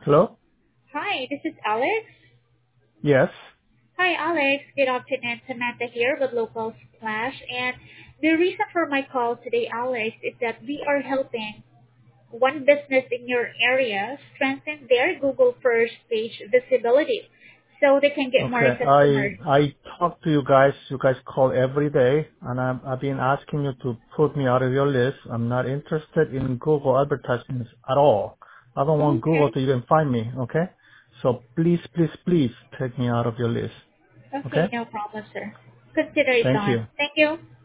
Hello? Hi, this is Alex. Yes. Hi, Alex. Good afternoon. Samantha here with Local Splash. And the reason for my call today, Alex, is that we are helping one business in your area strengthen their Google first page visibility so they can get more Okay. customers. I talk to you guys. You guys call every day, and I've been asking you to put me out of your list. I'm not interested in Google advertisements at all. I don't want Google Okay. to even find me. Okay. So please take me out of your list. Okay. Okay, no problem, sir. Consider it Thank you. done. Thank you.